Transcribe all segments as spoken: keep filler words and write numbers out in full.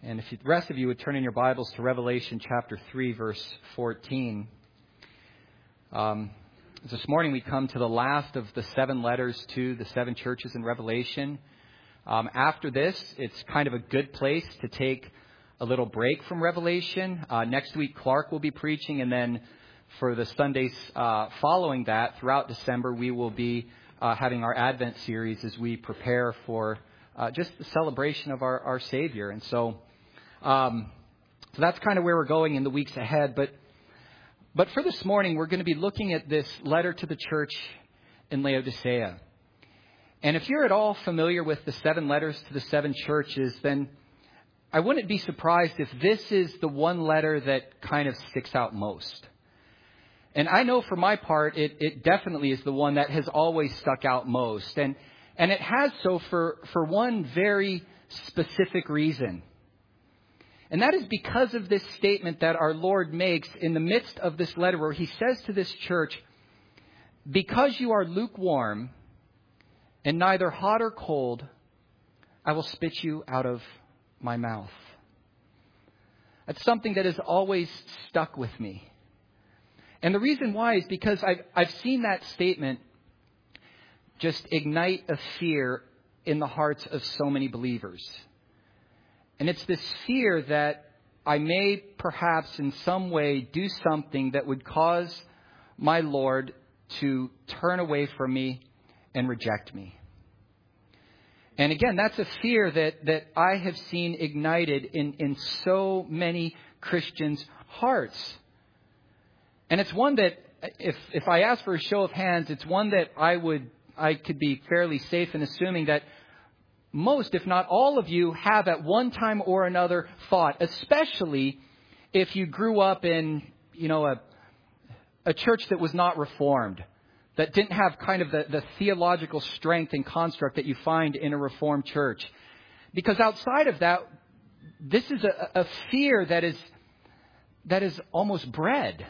And if the rest of you would turn in your Bibles to Revelation chapter three, verse fourteen. Um, this morning we come to the last of the seven letters to the seven churches in Revelation. Um, after this, it's kind of a good place to take a little break from Revelation. Uh, next week, Clark will be preaching, and then for the Sundays uh, following that, throughout December, we will be uh, having our Advent series as we prepare for uh, just the celebration of our, our Savior. And so, um, so that's kind of where we're going in the weeks ahead. But but for this morning, we're going to be looking at this letter to the church in Laodicea. And if you're at all familiar with the seven letters to the seven churches, then I wouldn't be surprised if this is the one letter that kind of sticks out most. And I know for my part, it, it definitely is the one that has always stuck out most. And and it has so for, for one very specific reason. And that is because of this statement that our Lord makes in the midst of this letter, where he says to this church, "Because you are lukewarm and neither hot or cold, I will spit you out of my mouth." That's something that has always stuck with me. And the reason why is because I've, I've seen that statement just ignite a fear in the hearts of so many believers. And it's this fear that I may perhaps in some way do something that would cause my Lord to turn away from me and reject me. And again, that's a fear that, that I have seen ignited in, in so many Christians' hearts. And it's one that, if if I ask for a show of hands, it's one that I would I could be fairly safe in assuming that most, if not all of you, have at one time or another thought, especially if you grew up in, you know, a a church that was not reformed, that didn't have kind of the, the theological strength and construct that you find in a Reformed church. Because outside of that, this is a, a fear that is that is almost bred.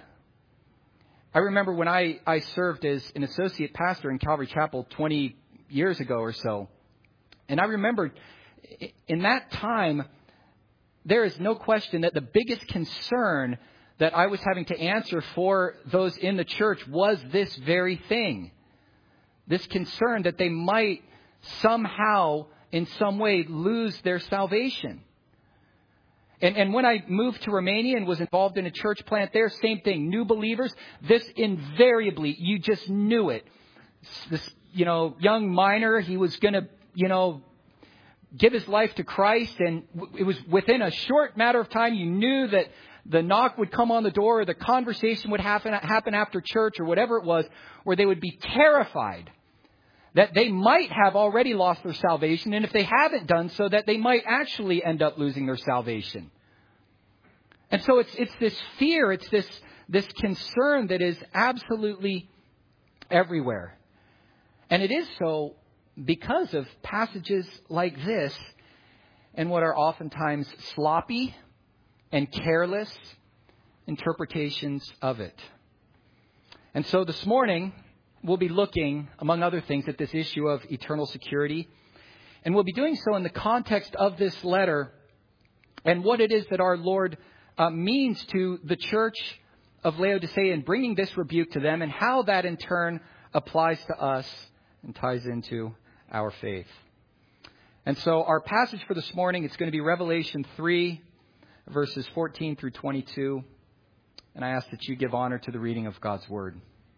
I remember when I, I served as an associate pastor in Calvary Chapel twenty years ago or so. And I remember in that time, there is no question that the biggest concern that I was having to answer for those in the church was this very thing. This concern that they might somehow, in some way, lose their salvation. And, and when I moved to Romania and was involved in a church plant there, same thing. New believers, this invariably, you just knew it. This, you know, young miner, he was going to, you know, give his life to Christ. And it was within a short matter of time, you knew that the knock would come on the door, or the conversation would happen, happen after church, or whatever it was, where they would be terrified that they might have already lost their salvation, and if they haven't done so, that they might actually end up losing their salvation. And so it's it's this fear, it's this this concern that is absolutely everywhere. And it is so because of passages like this and what are oftentimes sloppy and careless interpretations of it. And so this morning, we'll be looking, among other things, at this issue of eternal security. And we'll be doing so in the context of this letter and what it is that our Lord uh, means to the church of Laodicea in bringing this rebuke to them, and how that in turn applies to us and ties into our faith. And so our passage for this morning, it's going to be Revelation three, verses fourteen through twenty-two. And I ask that you give honor to the reading of God's word.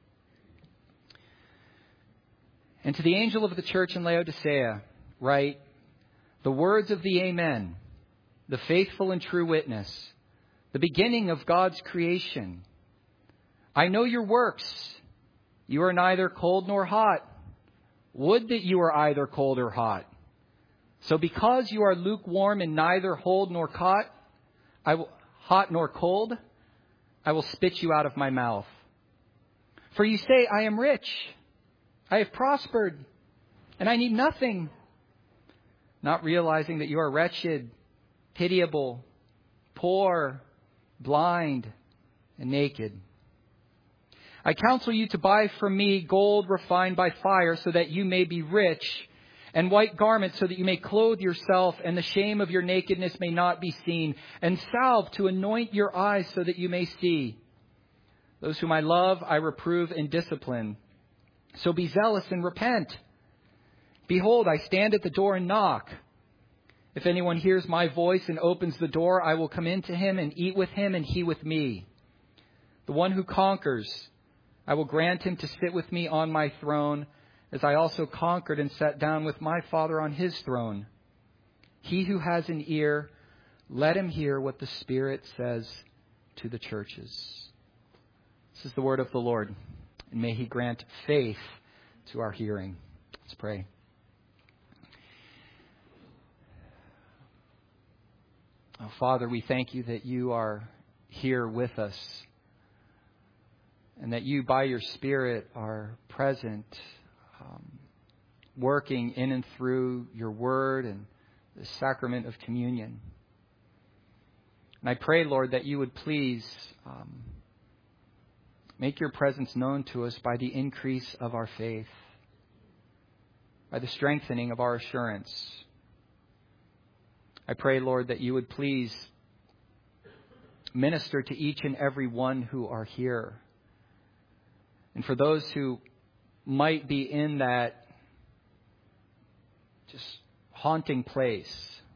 "And to the angel of the church in Laodicea, write the words of the Amen, the faithful and true witness, the beginning of God's creation. I know your works. You are neither cold nor hot. Would that you were either cold or hot. So because you are lukewarm and neither cold nor hot, I will, hot nor cold, I will spit you out of my mouth. For you say, I am rich, I have prospered, and I need nothing, not realizing that you are wretched, pitiable, poor, blind, and naked. I counsel you to buy from me gold refined by fire, so that you may be rich, and white garments so that you may clothe yourself and the shame of your nakedness may not be seen, and salve to anoint your eyes so that you may see. Those whom I love, I reprove and discipline. So be zealous and repent. Behold, I stand at the door and knock. If anyone hears my voice and opens the door, I will come into him and eat with him and he with me. The one who conquers, I will grant him to sit with me on my throne, as I also conquered and sat down with my Father on his throne. He who has an ear, let him hear what the Spirit says to the churches. This is the word of the Lord, and may he grant faith to our hearing. Let's pray. Oh, Father, we thank you that you are here with us, and that you, by your Spirit, are present, um, working in and through your word and the sacrament of communion. And I pray, Lord, that you would please um, make your presence known to us by the increase of our faith, by the strengthening of our assurance. I pray, Lord, that you would please minister to each and every one who are here. And for those who might be in that just haunting place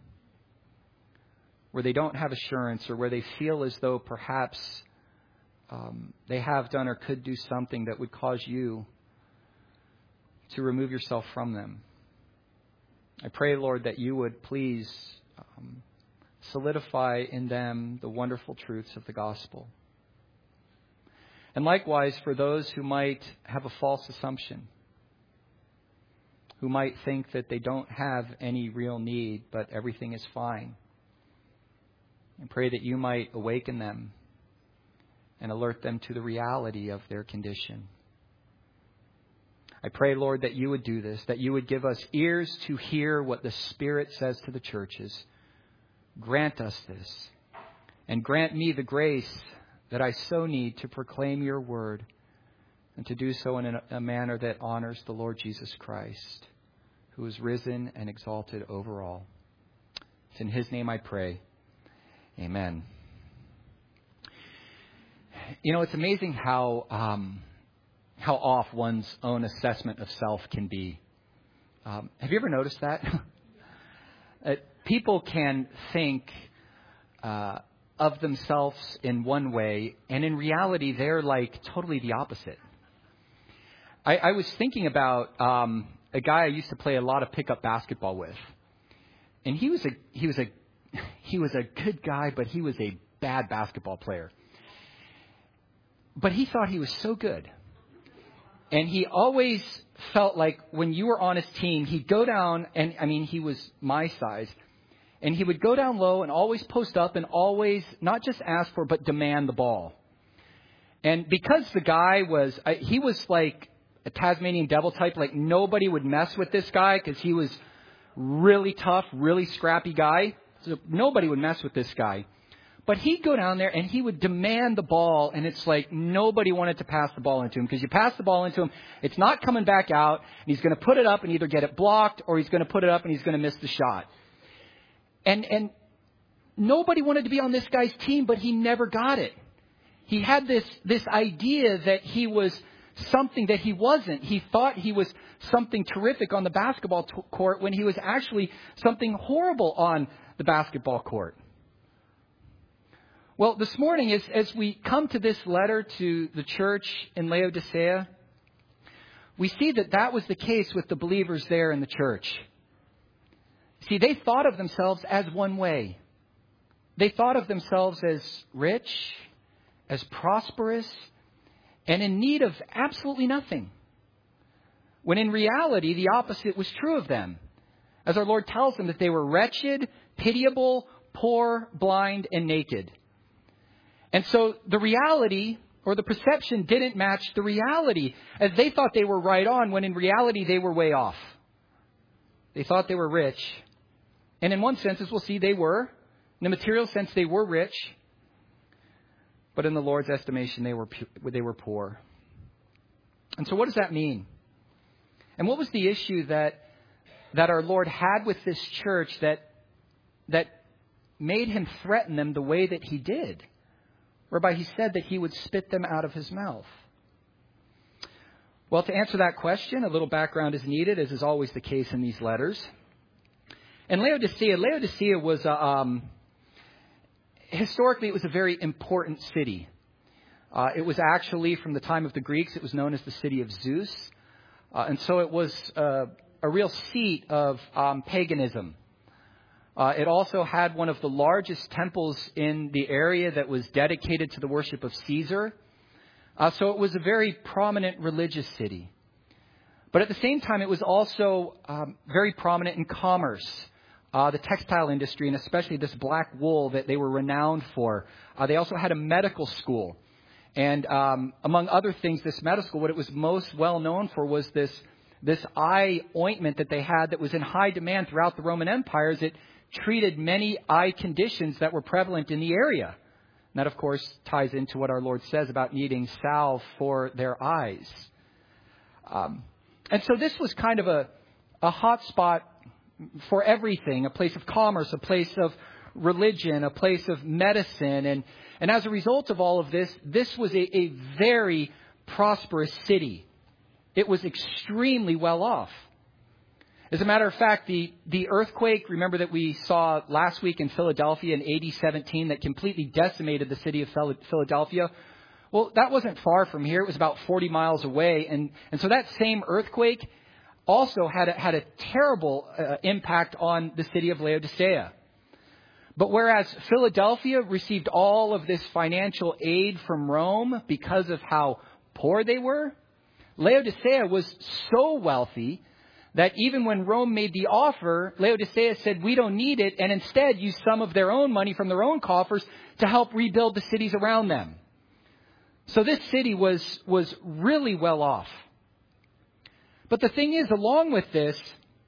where they don't have assurance, or where they feel as though perhaps um, they have done or could do something that would cause you to remove yourself from them, I pray, Lord, that you would please um, solidify in them the wonderful truths of the gospel. And likewise, for those who might have a false assumption, who might think that they don't have any real need, but everything is fine, I pray that you might awaken them and alert them to the reality of their condition. I pray, Lord, that you would do this, that you would give us ears to hear what the Spirit says to the churches. Grant us this, and grant me the grace that I so need to proclaim your word, and to do so in a, a manner that honors the Lord Jesus Christ, who is risen and exalted over all. It's in his name I pray. Amen. You know, it's amazing how um, how off one's own assessment of self can be. Um, have you ever noticed that? uh, people can think uh, of themselves in one way, and in reality, they're like totally the opposite. I, I was thinking about um, a guy I used to play a lot of pickup basketball with, and he was a he was a he was a good guy, but he was a bad basketball player. But he thought he was so good. And he always felt like when you were on his team, he'd go down, and I mean, he was my size, and he would go down low and always post up and always not just ask for, but demand the ball. And because the guy was, he was like a Tasmanian devil type, like nobody would mess with this guy because he was really tough, really scrappy guy. So nobody would mess with this guy. But he'd go down there and he would demand the ball, and it's like nobody wanted to pass the ball into him, because you pass the ball into him, it's not coming back out, and he's going to put it up and either get it blocked, or he's going to put it up and he's going to miss the shot. And and nobody wanted to be on this guy's team, but he never got it. He had this this idea that he was something that he wasn't. He thought he was something terrific on the basketball t- court when he was actually something horrible on the basketball court. Well, this morning, as, as we come to this letter to the church in Laodicea, we see that that was the case with the believers there in the church. See, they thought of themselves as one way. They thought of themselves as rich, as prosperous, and in need of absolutely nothing. When in reality, the opposite was true of them. As our Lord tells them, that they were wretched, pitiable, poor, blind, and naked. And so the reality, or the perception, didn't match the reality, as they thought they were right on, when in reality they were way off. They thought they were rich. And in one sense, as we'll see, they were. In the material sense, they were rich. But in the Lord's estimation, they were they were poor. And so what does that mean? And what was the issue that that our Lord had with this church that that made him threaten them the way that he did, whereby he said that he would spit them out of his mouth? Well, to answer that question, a little background is needed, as is always the case in these letters. And Laodicea, Laodicea was, a, um, historically, it was a very important city. Uh, it was actually, from the time of the Greeks, it was known as the city of Zeus. Uh, and so it was uh, a real seat of um, paganism. Uh, it also had one of the largest temples in the area that was dedicated to the worship of Caesar. Uh, so it was a very prominent religious city. But at the same time, it was also um, very prominent in commerce, uh, the textile industry, and especially this black wool that they were renowned for. Uh, they also had a medical school. And um, among other things, this medical school, what it was most well known for was this, this eye ointment that they had that was in high demand throughout the Roman Empire, as it treated many eye conditions that were prevalent in the area. And that, of course, ties into what our Lord says about needing salve for their eyes. Um, and so this was kind of a, a hot spot for everything, a place of commerce, a place of religion, a place of medicine. And, and as a result of all of this, this was a, a very prosperous city. It was extremely well off. As a matter of fact, the, the earthquake, remember that we saw last week in Philadelphia in A D seventeen that completely decimated the city of Philadelphia. Well, that wasn't far from here. It was about forty miles away. And, and so that same earthquake also had a, had a terrible uh, impact on the city of Laodicea. But whereas Philadelphia received all of this financial aid from Rome because of how poor they were, Laodicea was so wealthy that even when Rome made the offer, Laodicea said, we don't need it, and instead used some of their own money from their own coffers to help rebuild the cities around them. So this city was, was really well off. But the thing is, along with this,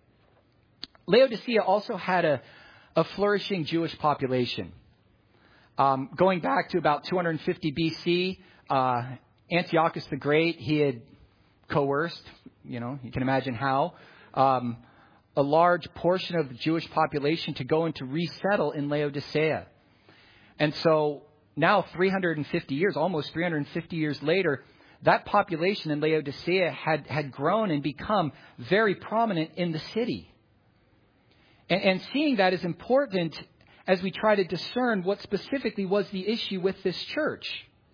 Laodicea also had a, a flourishing Jewish population. Um, going back to about two hundred fifty B C, uh, Antiochus the Great, he had coerced, you know, you can imagine how, um, a large portion of the Jewish population to go and to resettle in Laodicea. And so now three hundred fifty years, almost three hundred fifty years later, that population in Laodicea had, had grown and become very prominent in the city. And, and seeing that is important as we try to discern what specifically was the issue with this church.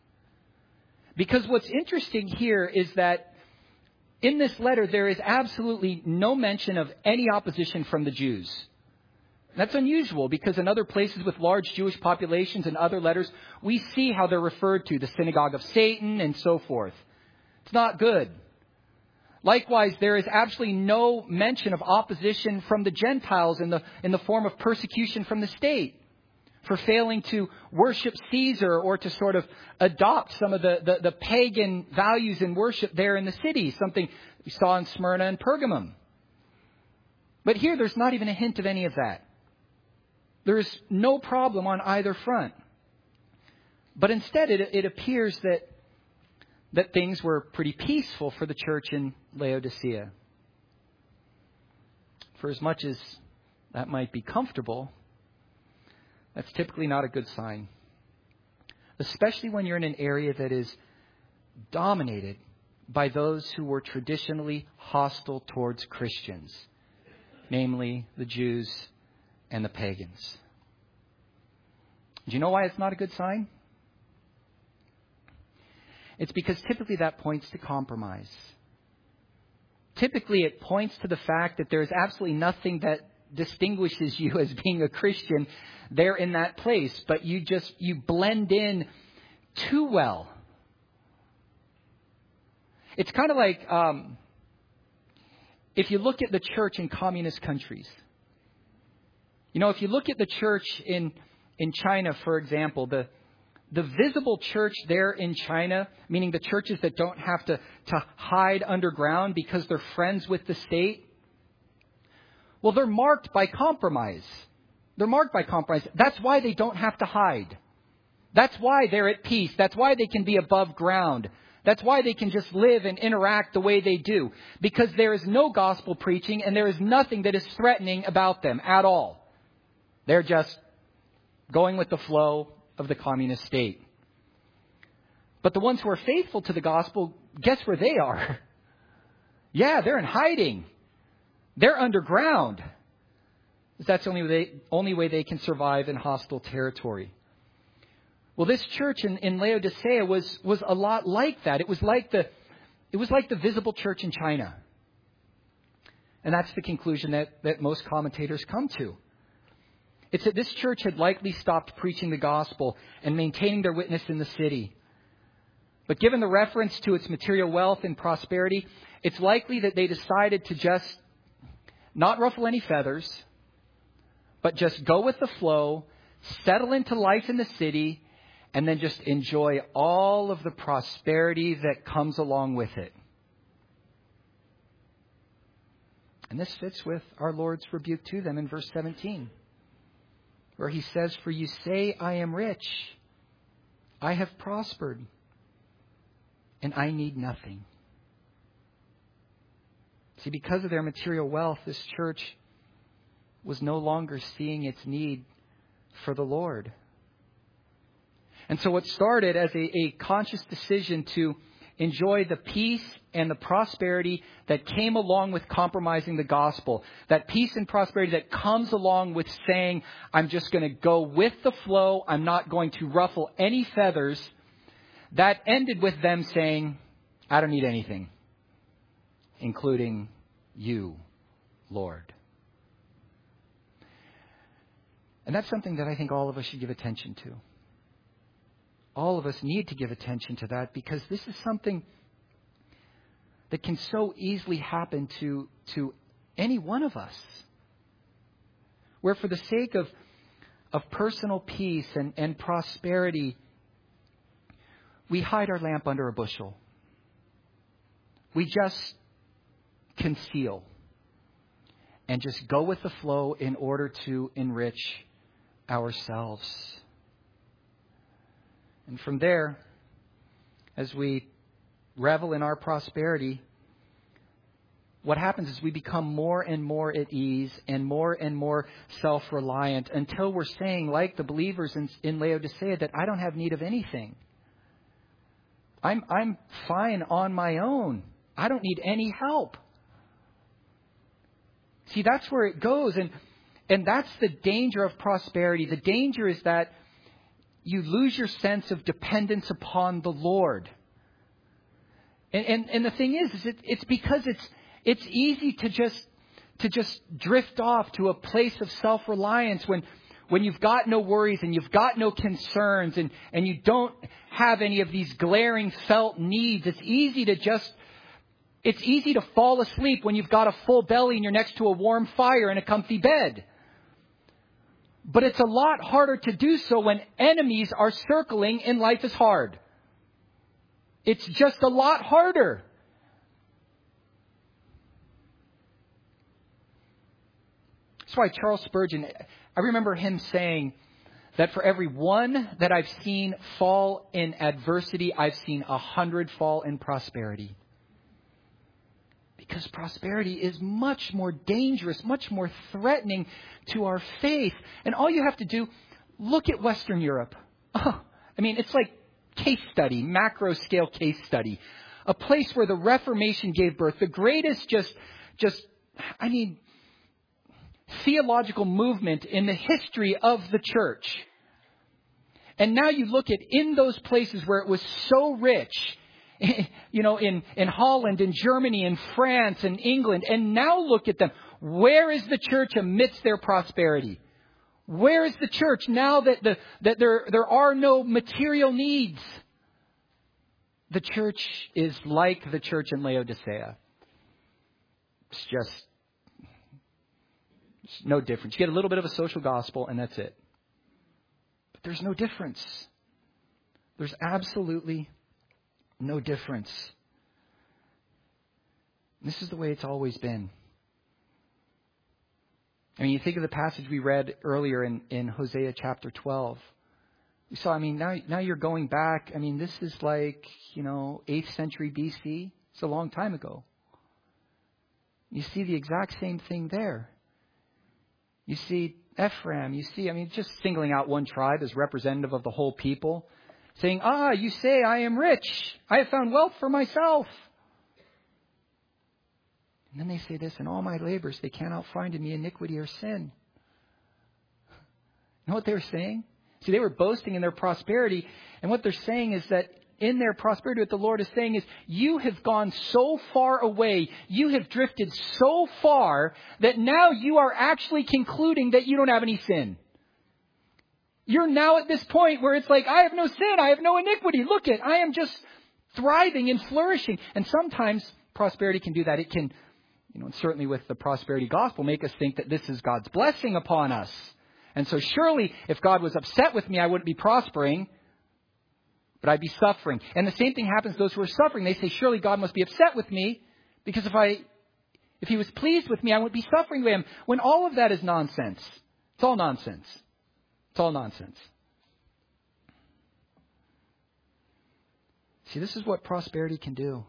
Because what's interesting here is that in this letter, there is absolutely no mention of any opposition from the Jews. That's unusual because in other places with large Jewish populations and other letters, we see how they're referred to, the synagogue of Satan and so forth. It's not good. Likewise, there is absolutely no mention of opposition from the Gentiles in the, in the form of persecution from the state for failing to worship Caesar or to sort of adopt some of the, the, the pagan values in worship there in the city, something we saw in Smyrna and Pergamum. But here, there's not even a hint of any of that. There's no problem on either front. But instead, it, it appears that, that things were pretty peaceful for the church in Laodicea. For as much as that might be comfortable, that's typically not a good sign. Especially when you're in an area that is dominated by those who were traditionally hostile towards Christians, namely the Jews and the pagans. Do you know why it's not a good sign? It's because typically that points to compromise. Typically it points to the fact that there is absolutely nothing that distinguishes you as being a Christian there in that place, but you just, you blend in too well. It's kind of like um, if you look at the church in communist countries. You know, if you look at the church in in China, for example, the the visible church there in China, meaning the churches that don't have to, to hide underground because they're friends with the state, well, they're marked by compromise. They're marked by compromise. That's why they don't have to hide. That's why they're at peace. That's why they can be above ground. That's why they can just live and interact the way they do. Because there is no gospel preaching and there is nothing that is threatening about them at all. They're just going with the flow of the communist state. But the ones who are faithful to the gospel, guess where they are? Yeah, they're in hiding. They're underground. That's the only way, only way they can survive in hostile territory. Well, this church in, in Laodicea was, was a lot like that. It was like the, it was like the visible church in China. And that's the conclusion that, that most commentators come to. It's that this church had likely stopped preaching the gospel and maintaining their witness in the city. But given the reference to its material wealth and prosperity, it's likely that they decided to just not ruffle any feathers, but just go with the flow, settle into life in the city, and then just enjoy all of the prosperity that comes along with it. And this fits with our Lord's rebuke to them in verse seventeen, where he says, "For you say, I am rich, I have prospered, and I need nothing." See, because of their material wealth, this church was no longer seeing its need for the Lord. And so what started as a, a conscious decision to enjoy the peace and the prosperity that came along with compromising the gospel, that peace and prosperity that comes along with saying, I'm just going to go with the flow, I'm not going to ruffle any feathers, that ended with them saying, I don't need anything, including you, Lord. And that's something that I think all of us should give attention to. All of us need to give attention to that, because this is something that can so easily happen to, to any one of us. Where for the sake of, of personal peace and, and prosperity, we hide our lamp under a bushel. We just conceal and just go with the flow in order to enrich ourselves. And from there, as we revel in our prosperity, what happens is we become more and more at ease and more and more self-reliant until we're saying, like the believers in, in Laodicea, that I don't have need of anything. I'm, I'm fine on my own. I don't need any help. See, that's where it goes. And, and that's the danger of prosperity. The danger is that you lose your sense of dependence upon the Lord. And, and, and the thing is, is it, it's because it's, it's easy to just, to just drift off to a place of self-reliance when, when you've got no worries and you've got no concerns and, and you don't have any of these glaring felt needs. It's easy to just, it's easy to fall asleep when you've got a full belly and you're next to a warm fire and a comfy bed. But it's a lot harder to do so when enemies are circling and life is hard. It's just a lot harder. That's why Charles Spurgeon, I remember him saying that for every one that I've seen fall in adversity, I've seen a hundred fall in prosperity. Because prosperity is much more dangerous, much more threatening to our faith. And all you have to do, look at Western Europe. Oh, I mean, it's like case study, macro scale case study. A place where the Reformation gave birth, the greatest just, just, I mean, theological movement in the history of the church. And now you look at in those places where it was so rich, you know, in, in Holland, in Germany, in France, in England. And now look at them. Where is the church amidst their prosperity? Where is the church now that the, that there, there are no material needs? The church is like the church in Laodicea. It's just it's no difference. You get a little bit of a social gospel and that's it. But there's no difference. There's absolutely no difference. This is the way it's always been. I mean, you think of the passage we read earlier in, in Hosea chapter twelve, So, I mean, now, now you're going back. I mean, this is like, you know, eighth century B C. It's a long time ago. You see the exact same thing there. You see Ephraim. You see, I mean, just singling out one tribe as representative of the whole people. Saying, ah, you say I am rich. I have found wealth for myself. And then they say this, in all my labors, they cannot find in me iniquity or sin. You know what they were saying? See, they were boasting in their prosperity. And what they're saying is that in their prosperity, what the Lord is saying is, you have gone so far away, you have drifted so far, that now you are actually concluding that you don't have any sin. You're now at this point where it's like, I have no sin, I have no iniquity. Look it, I am just thriving and flourishing. And sometimes prosperity can do that. It can, you know, and certainly with the prosperity gospel, make us think that this is God's blessing upon us. And so surely if God was upset with me, I wouldn't be prospering, but I'd be suffering. And the same thing happens to those who are suffering. They say, surely God must be upset with me, because if I, if he was pleased with me, I wouldn't be suffering with him. When all of that is nonsense. It's all nonsense. It's all nonsense. See, this is what prosperity can do.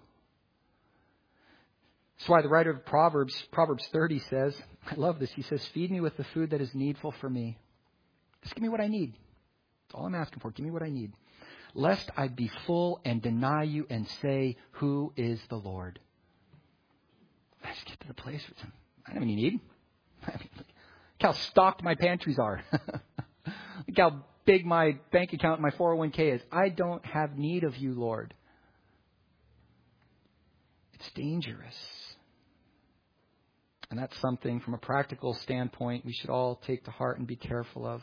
That's why the writer of Proverbs, Proverbs thirty says, I love this. He says, feed me with the food that is needful for me. Just give me what I need. That's all I'm asking for. Give me what I need. Lest I be full and deny you and say, who is the Lord? I just get to the place where I don't have any need. I mean, look how stocked my pantries are. Look how big my bank account and my four oh one k is. I don't have need of you, Lord. It's dangerous. And that's something from a practical standpoint we should all take to heart and be careful of.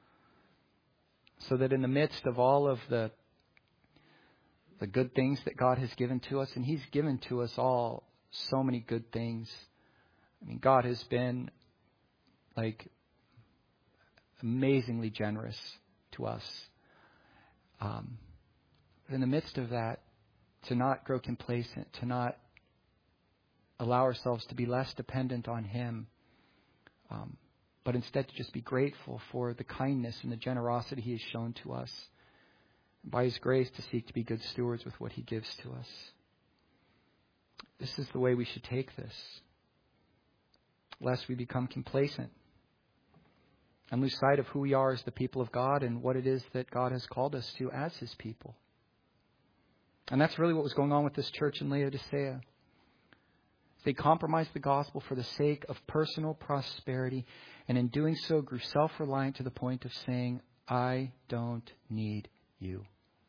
So that in the midst of all of the the good things that God has given to us, and He's given to us all so many good things. I mean, God has been like amazingly generous to us. Um, but in the midst of that, to not grow complacent, to not allow ourselves to be less dependent on Him, um, but instead to just be grateful for the kindness and the generosity He has shown to us. And by His grace, to seek to be good stewards with what He gives to us. This is the way we should take this, lest we become complacent and lose sight of who we are as the people of God and what it is that God has called us to as His people. And that's really what was going on with this church in Laodicea. They compromised the gospel for the sake of personal prosperity, and in doing so grew self-reliant to the point of saying, I don't need you.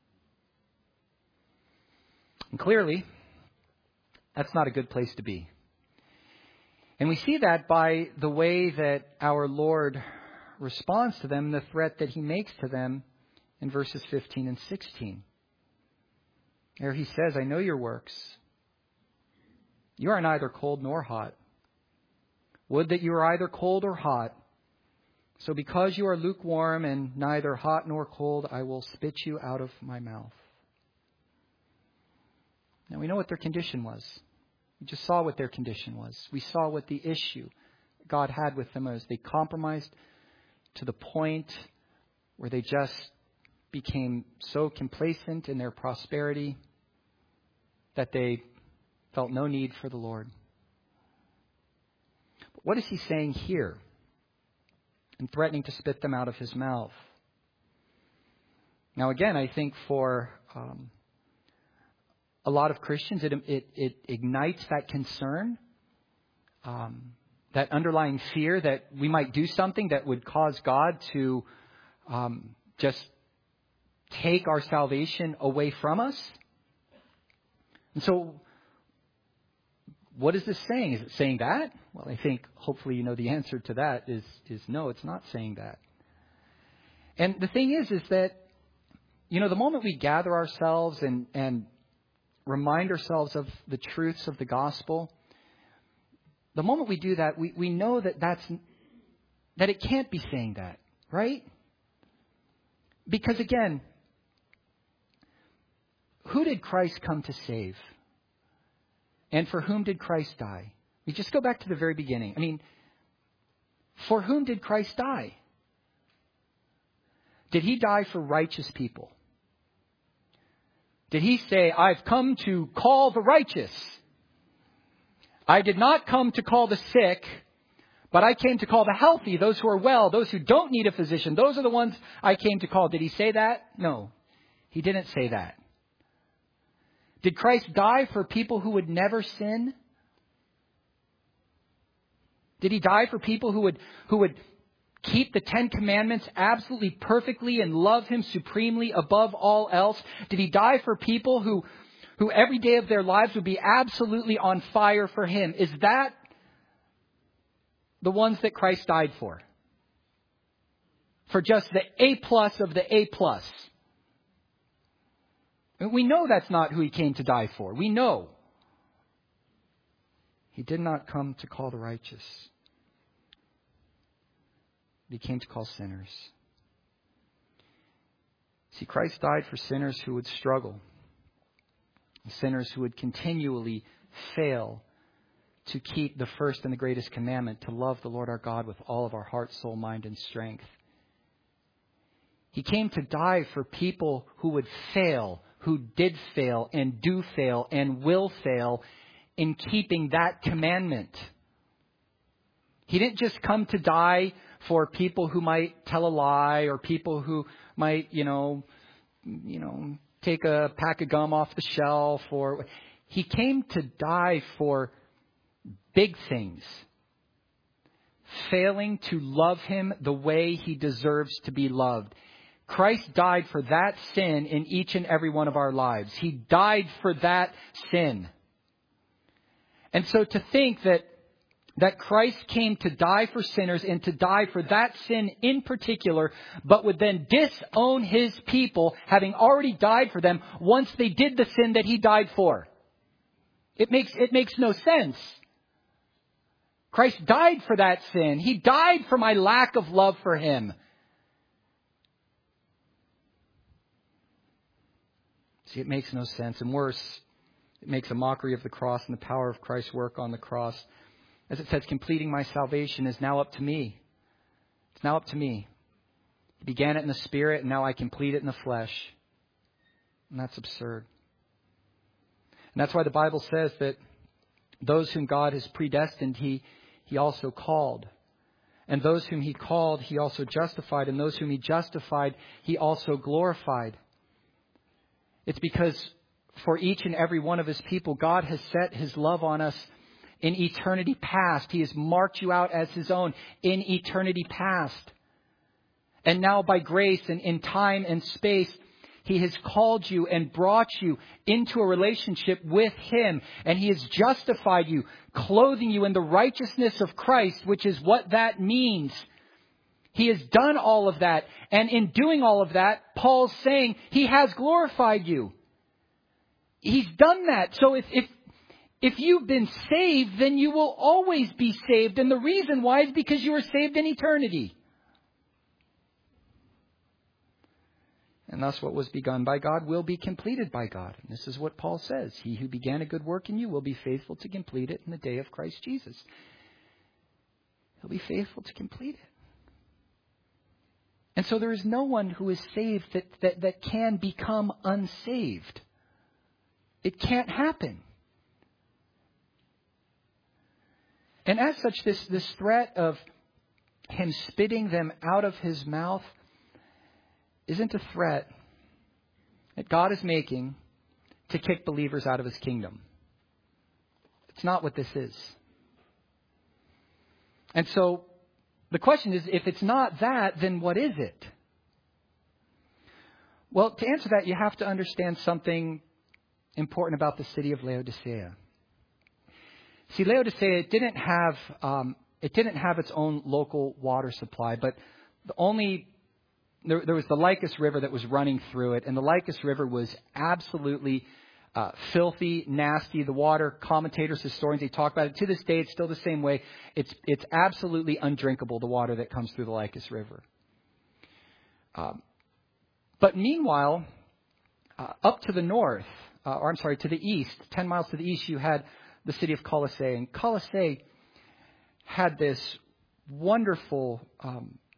And clearly, that's not a good place to be. And we see that by the way that our Lord responds to them, the threat that He makes to them in verses fifteen and sixteen. There He says, I know your works. You are neither cold nor hot. Would that you were either cold or hot. So because you are lukewarm and neither hot nor cold, I will spit you out of my mouth. Now we know what their condition was. We just saw what their condition was. We saw what the issue God had with them was. They compromised to the point where they just became so complacent in their prosperity that they felt no need for the Lord. But what is He saying here in threatening to spit them out of His mouth? Now again, I think for um, a lot of Christians, it, it, it ignites that concern, um, that underlying fear that we might do something that would cause God to um, just take our salvation away from us. And so, what is this saying? Is it saying that? Well, I think hopefully you know the answer to that is, is no, it's not saying that. And the thing is, is that, you know, the moment we gather ourselves and, and remind ourselves of the truths of the gospel, the moment we do that, we, we know that that's, that it can't be saying that, right? Because again, who did Christ come to save? And for whom did Christ die? We just go back to the very beginning. I mean, for whom did Christ die? Did he die for righteous people? Did he say, I've come to call the righteous? I did not come to call the sick, but I came to call the healthy, those who are well, those who don't need a physician. Those are the ones I came to call. Did he say that? No, he didn't say that. Did Christ die for people who would never sin? Did he die for people who would who would keep the Ten Commandments absolutely perfectly and love him supremely above all else? Did he die for people who, who every day of their lives would be absolutely on fire for him? Is that the ones that Christ died for? For just the A plus of the A plus? We know that's not who he came to die for. We know. He did not come to call the righteous. He came to call sinners. See, Christ died for sinners who would struggle. Sinners who would continually fail to keep the first and the greatest commandment, to love the Lord our God with all of our heart, soul, mind, and strength. He came to die for people who would fail, who did fail and do fail and will fail in keeping that commandment. He didn't just come to die for people who might tell a lie or people who might, you know, you know, take a pack of gum off the shelf. Or he came to die for big things, failing to love him the way he deserves to be loved. Christ died for that sin in each and every one of our lives. He died for that sin. And so to think that that Christ came to die for sinners and to die for that sin in particular, but would then disown his people, having already died for them once they did the sin that he died for. It makes, it makes no sense. Christ died for that sin. He died for my lack of love for him. See, it makes no sense. And worse, it makes a mockery of the cross and the power of Christ's work on the cross. As it says, completing my salvation is now up to me. It's now up to me. He began it in the spirit, and now I complete it in the flesh. And that's absurd. And that's why the Bible says that those whom God has predestined, He, he also called. And those whom He called, He also justified. And those whom He justified, He also glorified. It's because for each and every one of His people, God has set His love on us in eternity past. He has marked you out as His own in eternity past. And now by grace and in time and space, He has called you and brought you into a relationship with Him. And He has justified you, clothing you in the righteousness of Christ, which is what that means. He has done all of that. And in doing all of that, Paul's saying He has glorified you. He's done that. So if, if, if you've been saved, then you will always be saved. And the reason why is because you were saved in eternity. And thus what was begun by God will be completed by God. And this is what Paul says. He who began a good work in you will be faithful to complete it in the day of Christ Jesus. He'll be faithful to complete it. And so there is no one who is saved that, that, that can become unsaved. It can't happen. And as such, this, this threat of Him spitting them out of His mouth isn't a threat that God is making to kick believers out of His kingdom. It's not what this is. And so the question is, if it's not that, then what is it? Well, to answer that, you have to understand something important about the city of Laodicea. See, Laodicea didn't have um, it didn't have its own local water supply, but the only There, there was the Lycus River that was running through it, and the Lycus River was absolutely uh, filthy, nasty. The water, commentators, historians, they talk about it. To this day, it's still the same way. It's it's absolutely undrinkable, the water that comes through the Lycus River. Um, but meanwhile, uh, up to the north, uh, or I'm sorry, to the east, ten miles to the east, you had the city of Colossae. And Colossae had this wonderful Um,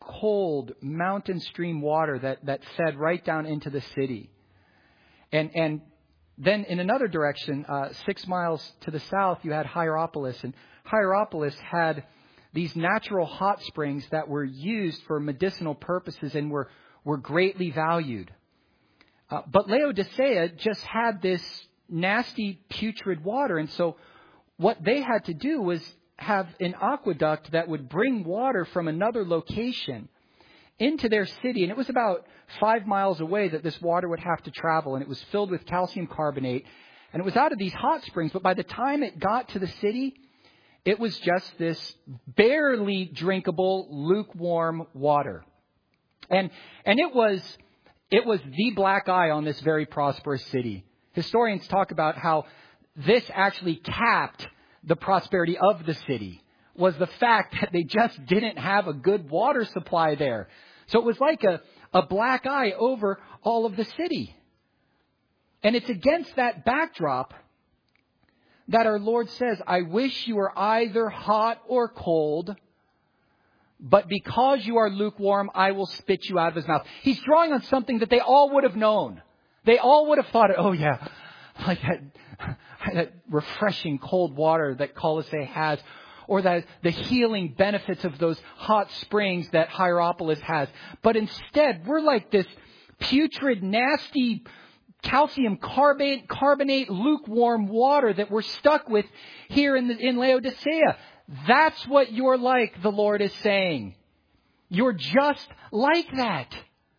cold mountain stream water that, that fed right down into the city. And and then in another direction, uh, six miles to the south, you had Hierapolis. And Hierapolis had these natural hot springs that were used for medicinal purposes and were, were greatly valued. Uh, but Laodicea just had this nasty, putrid water. And so what they had to do was have an aqueduct that would bring water from another location into their city. And it was about five miles away that this water would have to travel. And it was filled with calcium carbonate. And it was out of these hot springs. But by the time it got to the city, it was just this barely drinkable, lukewarm water. And and it was it was the black eye on this very prosperous city. Historians talk about how this actually capped the prosperity of the city, was the fact that they just didn't have a good water supply there. So it was like a, a black eye over all of the city. And it's against that backdrop that our Lord says, I wish you were either hot or cold, but because you are lukewarm, I will spit you out of his mouth. He's drawing on something that they all would have known. They all would have thought, oh yeah, like that, that refreshing cold water that Colossae has, or that the healing benefits of those hot springs that Hierapolis has. But instead, we're like this putrid, nasty, calcium carbonate, carbonate, lukewarm water that we're stuck with here in, the, in Laodicea. That's what you're like, the Lord is saying. You're just like that.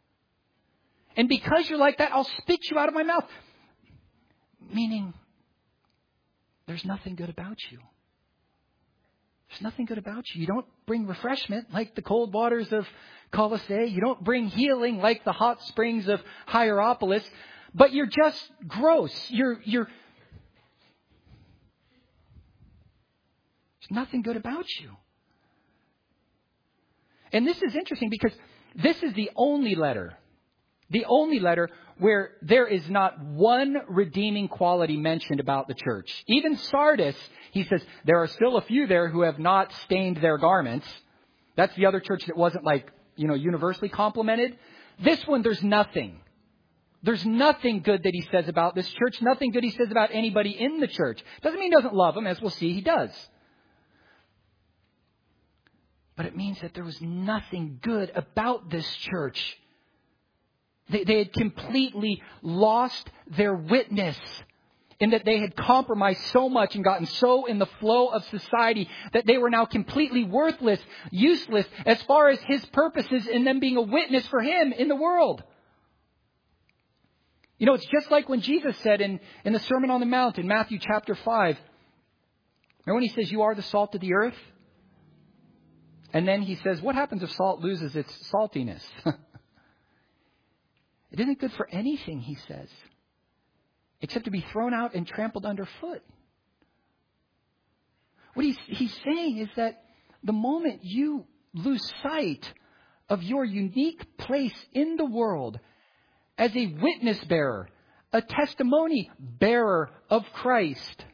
And because you're like that, I'll spit you out of my mouth. Meaning, there's nothing good about you. There's nothing good about you. You don't bring refreshment like the cold waters of Colossae. You don't bring healing like the hot springs of Hierapolis. But you're just gross. You're, you're, there's nothing good about you. And this is interesting because this is the only letter, the only letter where there is not one redeeming quality mentioned about the church. Even Sardis, he says, there are still a few there who have not stained their garments. That's the other church that wasn't like, you know, universally complimented. This one, there's nothing. There's nothing good that he says about this church. Nothing good he says about anybody in the church. Doesn't mean he doesn't love them. As we'll see, he does. But it means that there was nothing good about this church. They, they had completely lost their witness, in that they had compromised so much and gotten so in the flow of society that they were now completely worthless, useless as far as his purposes in them being a witness for him in the world. You know, it's just like when Jesus said in, in the Sermon on the Mount in Matthew chapter five. Remember when he says, you are the salt of the earth? And then he says, what happens if salt loses its saltiness? It isn't good for anything, he says, except to be thrown out and trampled underfoot. What he's, he's saying is that the moment you lose sight of your unique place in the world as a witness bearer, a testimony bearer of Christ,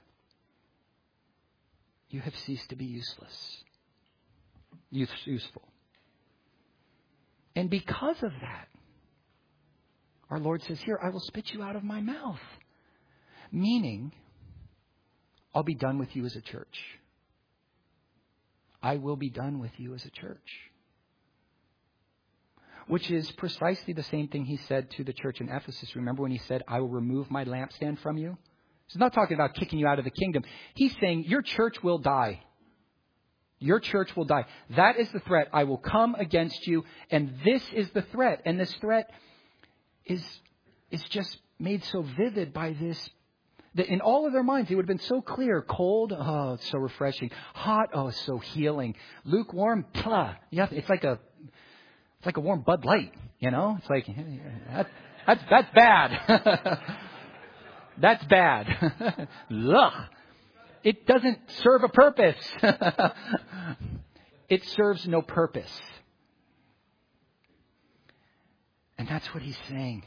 you have ceased to be useless, useful. And because of that, our Lord says, here, I will spit you out of my mouth. Meaning, I'll be done with you as a church. I will be done with you as a church. Which is precisely the same thing he said to the church in Ephesus. Remember when he said, I will remove my lampstand from you? He's not talking about kicking you out of the kingdom. He's saying, your church will die. Your church will die. That is the threat. I will come against you. And this is the threat. And this threat is, is just made so vivid by this, that in all of their minds, it would have been so clear. Cold, oh, it's so refreshing. Hot, oh, it's so healing. Lukewarm, plah. Yeah, it's like a, it's like a warm Bud Light, you know? It's like, that, that's, that's bad. That's bad. Ugh. It doesn't serve a purpose. It serves no purpose. And that's what he's saying.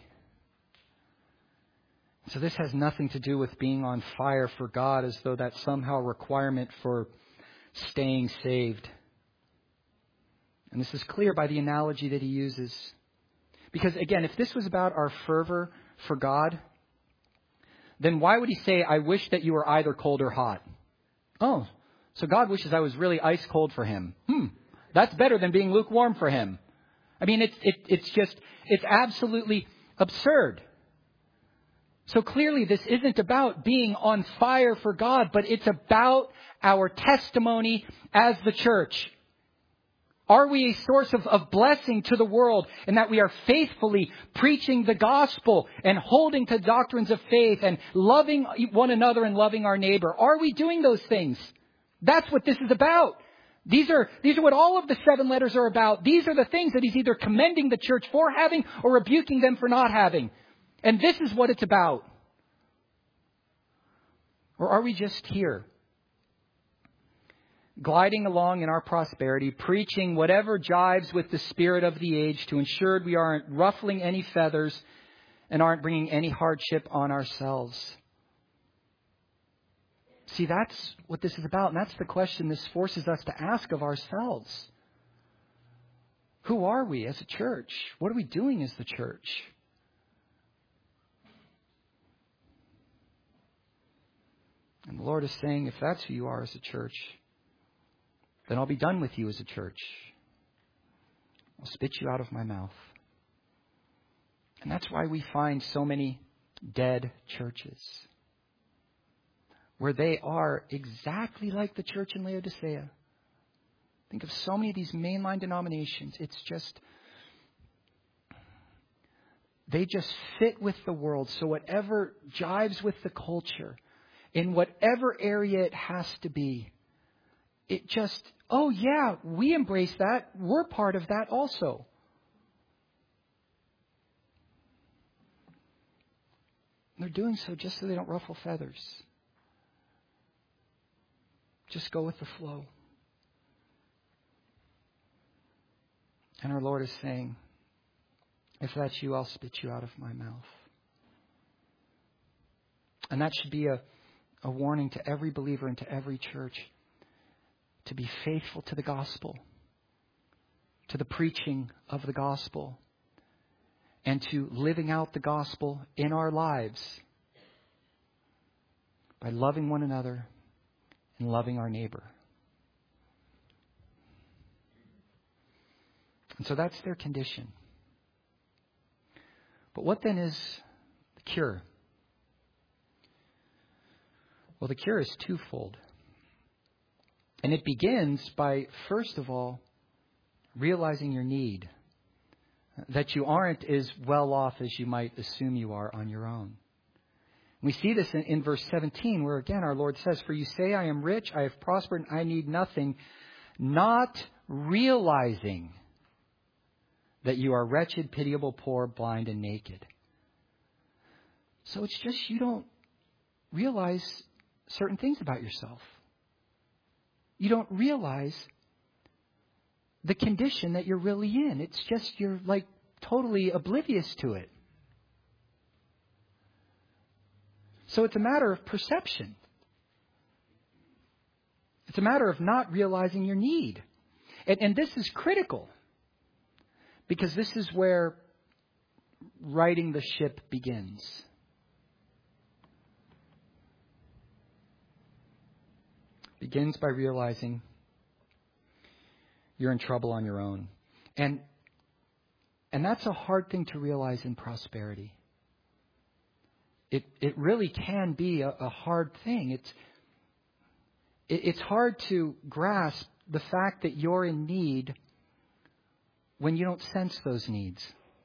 So this has nothing to do with being on fire for God, as though that's somehow a requirement for staying saved. And this is clear by the analogy that he uses. Because again, if this was about our fervor for God, then why would he say, I wish that you were either cold or hot? Oh, so God wishes I was really ice cold for him. Hmm, that's better than being lukewarm for him. I mean, it's, it, it's just, it's absolutely absurd. So clearly this isn't about being on fire for God, but it's about our testimony as the church. Are we a source of, of blessing to the world in that we are faithfully preaching the gospel and holding to doctrines of faith and loving one another and loving our neighbor? Are we doing those things? That's what this is about. These are, these are what all of the seven letters are about. These are the things that he's either commending the church for having or rebuking them for not having. And this is what it's about. Or are we just here, gliding along in our prosperity, preaching whatever jives with the spirit of the age to ensure we aren't ruffling any feathers and aren't bringing any hardship on ourselves? See, that's what this is about. And that's the question this forces us to ask of ourselves. Who are we as a church? What are we doing as the church? And the Lord is saying, if that's who you are as a church, then I'll be done with you as a church. I'll spit you out of my mouth. And that's why we find so many dead churches, where they are exactly like the church in Laodicea. Think of so many of these mainline denominations. It's just, they just fit with the world. So whatever jives with the culture, in whatever area it has to be, it just, oh yeah, we embrace that. We're part of that also. They're doing so just so they don't ruffle feathers. Just go with the flow. And our Lord is saying, if that's you, I'll spit you out of my mouth. And that should be a, a warning to every believer and to every church to be faithful to the gospel, to the preaching of the gospel, and to living out the gospel in our lives by loving one another and loving our neighbor. And so that's their condition. But what then is the cure? Well, the cure is twofold. And it begins by, first of all, realizing your need. That you aren't as well off as you might assume you are on your own. We see this in, in verse seventeen, where again our Lord says, for you say, I am rich, I have prospered, and I need nothing, not realizing that you are wretched, pitiable, poor, blind, and naked. So it's just you don't realize certain things about yourself. You don't realize the condition that you're really in. It's just you're like totally oblivious to it. So it's a matter of perception. It's a matter of not realizing your need. And, and this is critical, because this is where righting the ship begins. Begins by realizing you're in trouble on your own. And, and that's a hard thing to realize in prosperity. It it really can be a, a hard thing. It's it, it's hard to grasp the fact that you're in need when you don't sense those needs.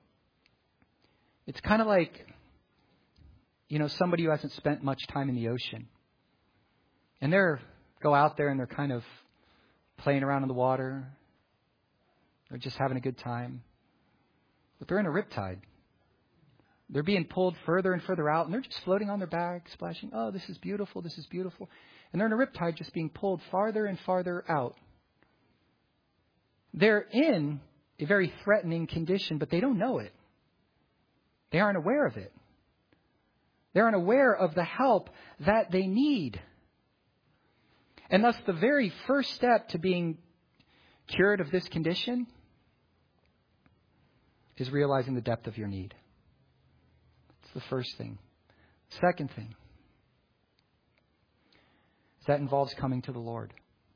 It's kind of like, you know, somebody who hasn't spent much time in the ocean. And they're go out there and they're kind of playing around in the water. They're just having a good time. But they're in a riptide. They're being pulled further and further out, and they're just floating on their back, splashing, oh, this is beautiful, this is beautiful. And they're in a riptide just being pulled farther and farther out. They're in a very threatening condition, but they don't know it. They aren't aware of it. They aren't aware of the help that they need. And thus the very first step to being cured of this condition is realizing the depth of your need. It's the first thing. Second thing is that involves coming to the Lord.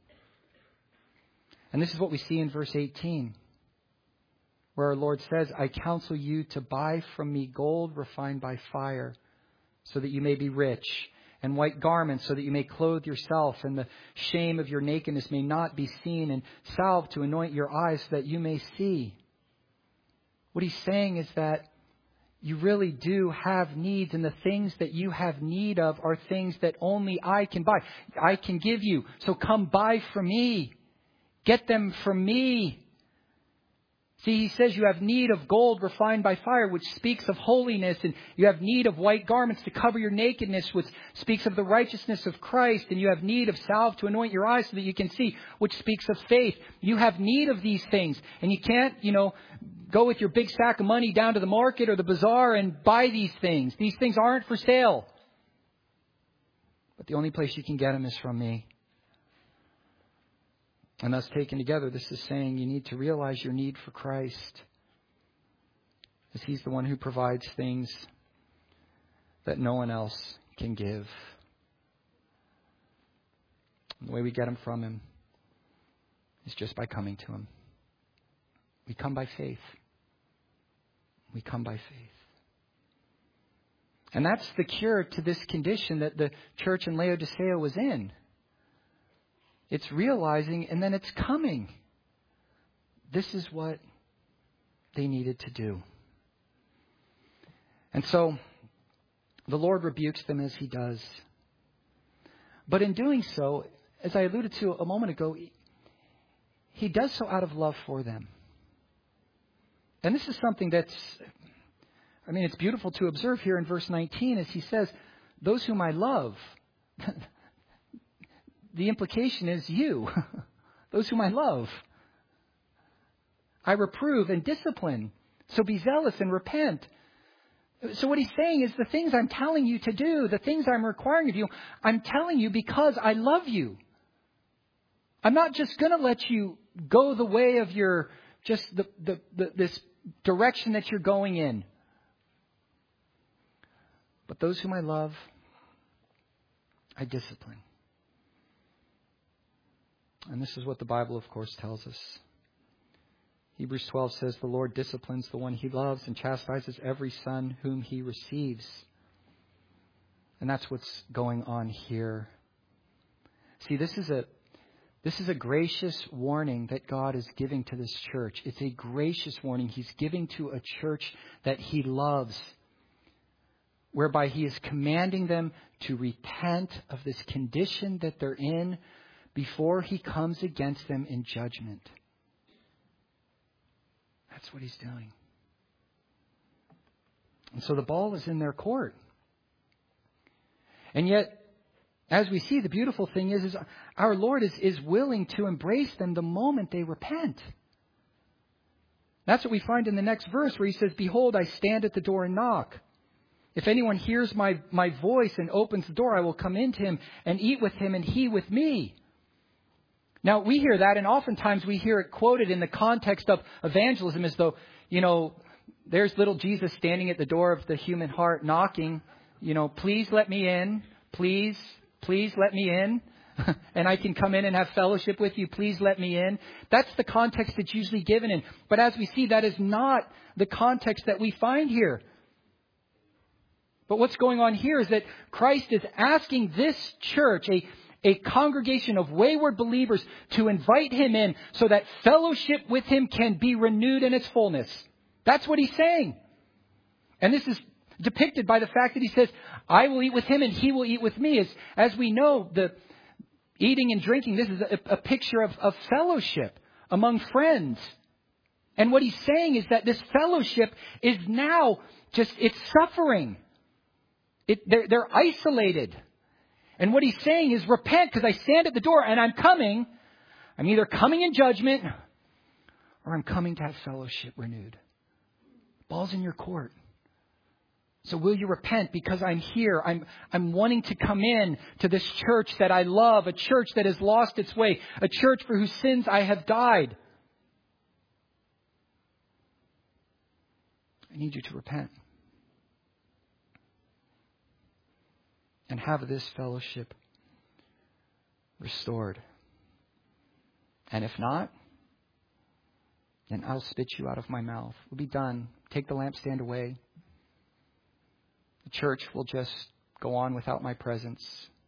And this is what we see in verse eighteen, where our Lord says, I counsel you to buy from me gold refined by fire, so that you may be rich, and white garments, so that you may clothe yourself, and the shame of your nakedness may not be seen, and salve to anoint your eyes, so that you may see. What he's saying is that you really do have needs, and the things that you have need of are things that only I can buy. I can give you. So come buy from me. Get them from me. See, he says you have need of gold refined by fire, which speaks of holiness, and you have need of white garments to cover your nakedness, which speaks of the righteousness of Christ, and you have need of salve to anoint your eyes so that you can see, which speaks of faith. You have need of these things, and you can't, you know, go with your big sack of money down to the market or the bazaar and buy these things. These things aren't for sale. But the only place you can get them is from me. And thus, taken together, this is saying you need to realize your need for Christ, as He's the one who provides things that no one else can give. And the way we get them from Him is just by coming to Him. We come by faith. We come by faith. And that's the cure to this condition that the church in Laodicea was in. It's realizing, and then it's coming. This is what they needed to do. And so the Lord rebukes them as He does. But in doing so, as I alluded to a moment ago, He does so out of love for them. And this is something that's, I mean, it's beautiful to observe here in verse nineteen as He says, those whom I love. The implication is you, those whom I love. I reprove and discipline. So be zealous and repent. So what He's saying is the things I'm telling you to do, the things I'm requiring of you, I'm telling you because I love you. I'm not just going to let you go the way of your, just the, the, the this direction that you're going in. But those whom I love, I discipline. And this is what the Bible, of course, tells us. Hebrews twelve says, the Lord disciplines the one He loves and chastises every son whom He receives. And that's what's going on here. See, this is a this is a gracious warning that God is giving to this church. It's a gracious warning He's giving to a church that He loves, whereby He is commanding them to repent of this condition that they're in before He comes against them in judgment. That's what He's doing. And so the ball is in their court. And yet, as we see, the beautiful thing is, is our Lord is, is willing to embrace them the moment they repent. That's what we find in the next verse where He says, behold, I stand at the door and knock. If anyone hears my, my voice and opens the door, I will come into him and eat with him and he with me. Now, we hear that, and oftentimes we hear it quoted in the context of evangelism as though, you know, there's little Jesus standing at the door of the human heart knocking, you know, please let me in, please, please let me in, and I can come in and have fellowship with you, please let me in. That's the context that's usually given in. But as we see, that is not the context that we find here. But what's going on here is that Christ is asking this church, a A congregation of wayward believers, to invite Him in so that fellowship with Him can be renewed in its fullness. That's what He's saying. And this is depicted by the fact that He says, I will eat with him and he will eat with me. As, as we know, the eating and drinking, this is a, a picture of, of fellowship among friends. And what He's saying is that this fellowship is now just, it's suffering. It, they're, they're isolated. And what He's saying is repent, because I stand at the door and I'm coming. I'm either coming in judgment or I'm coming to have fellowship renewed. Ball's in your court. So will you repent? Because I'm here. I'm, I'm wanting to come in to this church that I love, a church that has lost its way, a church for whose sins I have died. I need you to repent and have this fellowship restored. And if not, then I'll spit you out of my mouth. We'll be done. Take the lampstand away. The church will just go on without my presence.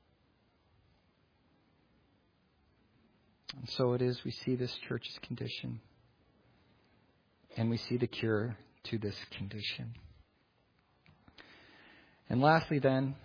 And so it is, we see this church's condition. And we see the cure to this condition. And lastly then,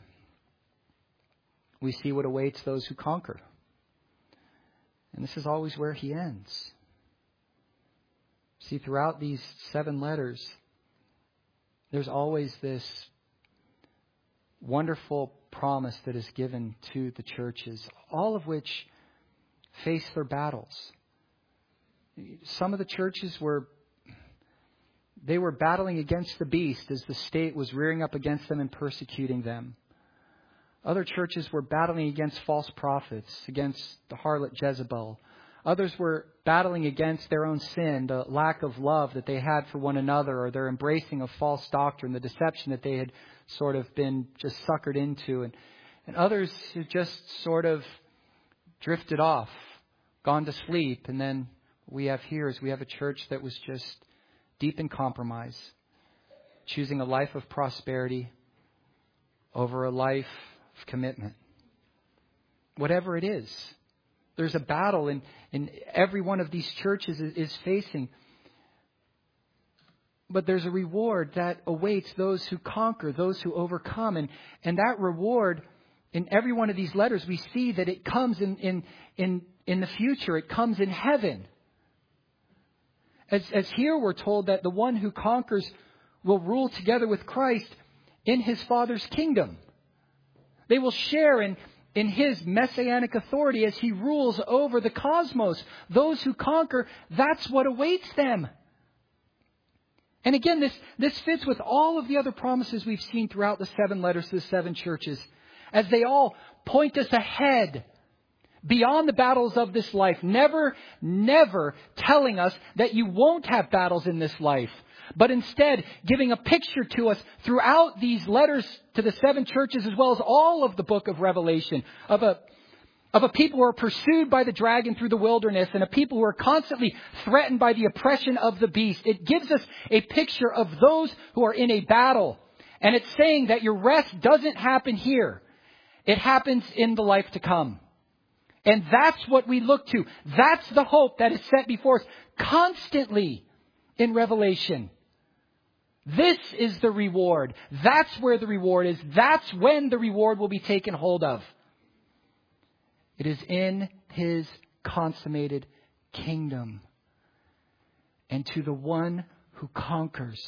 we see what awaits those who conquer. And this is always where he ends. See, throughout these seven letters, there's always this wonderful promise that is given to the churches, all of which face their battles. Some of the churches were, they were battling against the beast as the state was rearing up against them and persecuting them. Other churches were battling against false prophets, against the harlot Jezebel. Others were battling against their own sin, the lack of love that they had for one another, or their embracing of false doctrine, the deception that they had sort of been just suckered into. And, and others who just sort of drifted off, gone to sleep. And then what we have here is we have a church that was just deep in compromise, choosing a life of prosperity over a life of commitment. Whatever it is, there's a battle in, in every one of these churches is, is facing. But there's a reward that awaits those who conquer, those who overcome. And, and that reward in every one of these letters, we see that it comes in, in, in, in the future. It comes in heaven. As, as here we're told that the one who conquers will rule together with Christ in his Father's kingdom. They will share in, in his messianic authority as he rules over the cosmos. Those who conquer, that's what awaits them. And again, this, this fits with all of the other promises we've seen throughout the seven letters to the seven churches, as they all point us ahead beyond the battles of this life. Never, never telling us that you won't have battles in this life, but instead giving a picture to us throughout these letters to the seven churches, as well as all of the book of Revelation, of a of a people who are pursued by the dragon through the wilderness, and a people who are constantly threatened by the oppression of the beast. It gives us a picture of those who are in a battle. And it's saying that your rest doesn't happen here. It happens in the life to come. And that's what we look to. That's the hope that is set before us constantly in Revelation. This is the reward. That's where the reward is. That's when the reward will be taken hold of. It is in his consummated kingdom. And to the one who conquers,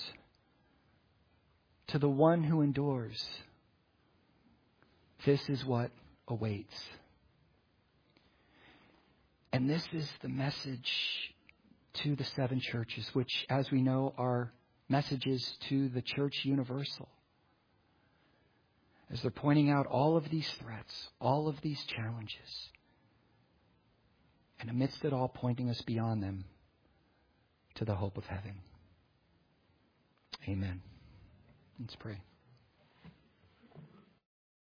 to the one who endures, this is what awaits. And this is the message to the seven churches, which, as we know, are messages to the church universal. As they're pointing out all of these threats, all of these challenges, and amidst it all, pointing us beyond them to the hope of heaven. Amen. Let's pray.